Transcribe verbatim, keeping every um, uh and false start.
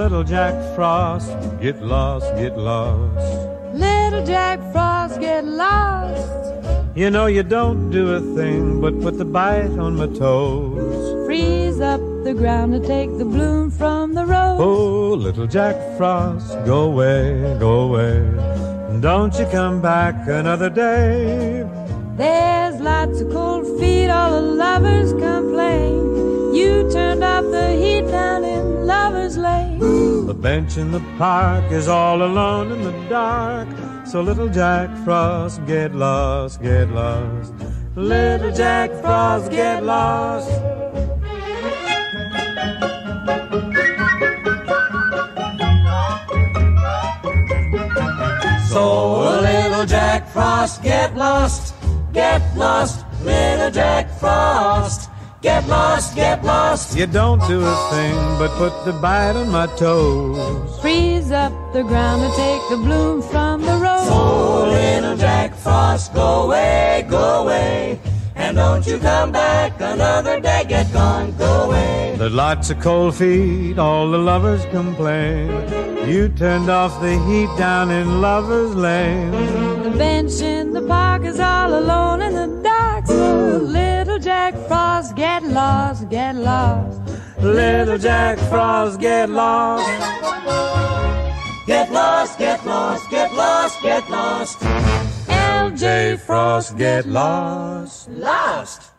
little Jack Frost, get lost, get lost. Little Jack Frost, get lost. You know you don't do a thing but put the bite on my toes. Freeze up the ground to take the bloom from the rose. Oh, little Jack Frost, go away, go away. Don't you come back another day. There's lots of cold feet, all the lovers complain. You turned off the heat down in Lover's Lane. The bench in the park is all alone in the dark. So little Jack Frost, get lost, get lost. Little Jack Frost, get lost. So little Jack Frost, get lost, get lost. Little Jack Frost, get lost, get lost. You don't do a thing but put the bite on my toes. Freeze up the ground to take the bloom from the rose. So little Jack Frost, go away, go away. And don't you come back another day, get gone, go away. There's lots of cold feet, all the lovers complain. You turned off the heat down in Lover's Lane. The bench in the park is all alone in the dark. So little Jack Frost, get lost, get lost. Little Jack Frost, get lost. Get lost, get lost, get lost, get lost. L J Frost, get lost. Lost.